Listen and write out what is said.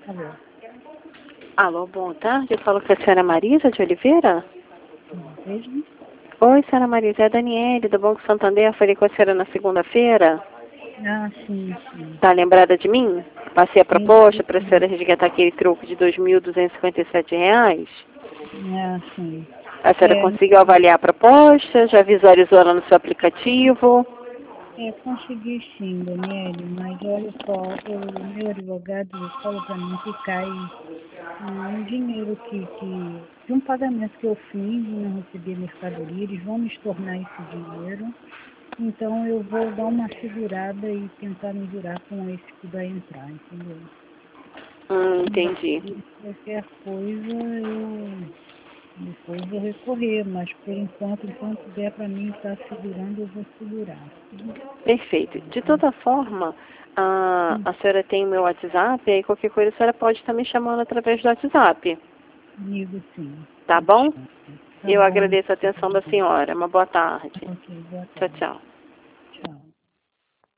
Alô. Alô, boa tarde. Eu falo com a senhora Marisa de Oliveira. Mesmo? Oi, senhora Marisa. É a Daniele, do Banco Santander. Falei com a senhora na segunda-feira. Ah, sim, sim. Tá lembrada de mim? Passei a Sim, proposta sim, para a sim. senhora resgatar aquele troco de R$ 2.257. Ah, sim. A senhora conseguiu avaliar a proposta? Já visualizou ela no seu aplicativo? Consegui sim, Daniele, mas olha só, o meu advogado falou para mim que cai um dinheiro de um pagamento que eu fiz e não recebi a mercadoria, eles vão me estornar esse dinheiro, então eu vou dar uma segurada e tentar me virar com esse que vai entrar, entendeu? Entendi. Qualquer coisa eu depois vou recorrer, mas por enquanto der para mim estar segurando, eu vou segurar. Perfeito. De toda forma, a senhora tem o meu WhatsApp, aí qualquer coisa a senhora pode estar me chamando através do WhatsApp. Comigo sim. Tá bom? Tá Eu bom. agradeço a atenção da senhora. Uma boa tarde. Ok, boa Tchau, tarde. tchau. Tchau.